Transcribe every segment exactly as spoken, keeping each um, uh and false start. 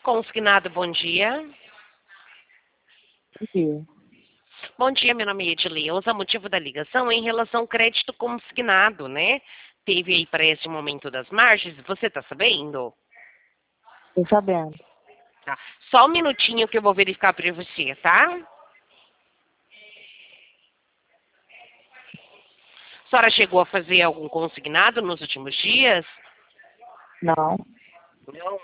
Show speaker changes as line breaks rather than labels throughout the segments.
Consignado, bom dia.
Bom dia.
Bom dia, meu nome é Edileuza. O motivo da ligação é em relação ao crédito consignado, né? Teve aí para esse momento das margens, você está sabendo?
Tô sabendo.
Tá. Só um minutinho que eu vou verificar para você, tá? A senhora chegou a fazer algum consignado nos últimos dias?
Não.
Não.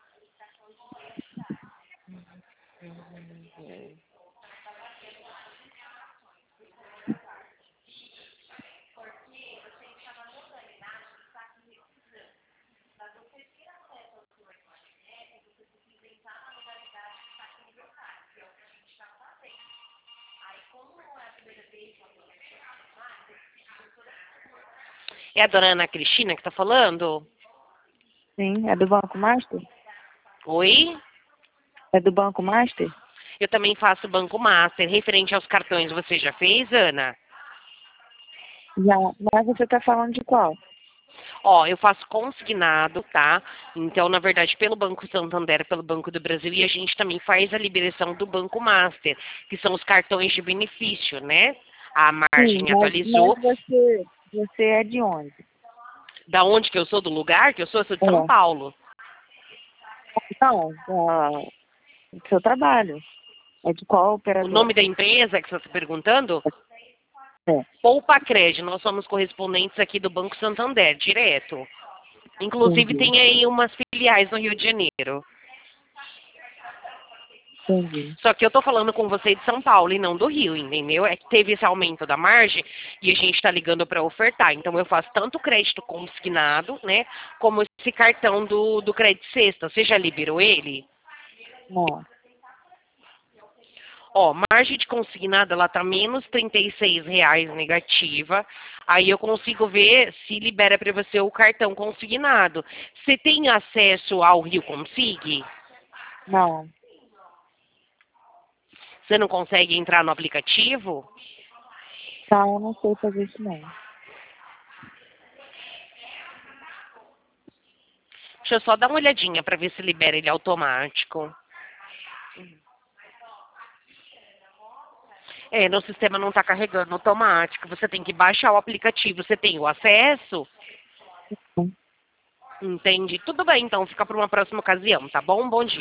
É a dona Ana Cristina que está falando?
Sim, é do Banco Master?
Oi?
É do Banco Master?
Eu também faço Banco Master. Referente aos cartões, você já fez, Ana?
Já. Mas você tá falando de qual?
Ó, eu faço consignado, tá? Então, na verdade, pelo Banco Santander, pelo Banco do Brasil, e a gente também faz a liberação do Banco Master, que são os cartões de benefício, né? A
Sim,
margem
mas, mas
atualizou.
você, você é de onde?
Da onde que eu sou, do lugar que eu sou? Eu sou de São
É.
Paulo.
Não, da, do seu trabalho. É de qual
O nome
operadora?
da empresa que você está perguntando?
É.
Poupa Crédito. Nós somos correspondentes aqui do Banco Santander, direto. Inclusive,
Entendi.
tem aí umas filiais no Rio de Janeiro.
Entendi.
Só que eu tô falando com você de São Paulo e não do Rio, entendeu? É que teve esse aumento da margem e a gente está ligando para ofertar. Então eu faço tanto crédito consignado, né? Como esse cartão do, do crédito sexta. Você já liberou ele?
Não.
Ó, margem de consignado, ela tá menos trinta e seis reais negativa. Aí eu consigo ver se libera para você o cartão consignado. Você tem acesso ao Rio Consig?
Não.
Você não consegue entrar no aplicativo?
Tá, eu não sei fazer isso não.
Deixa eu só dar uma olhadinha para ver se libera ele automático. É, no sistema não está carregando automático. Você tem que baixar o aplicativo. Você tem o acesso?
Sim.
Entende? Tudo bem, então. Fica para uma próxima ocasião, tá bom? Bom dia.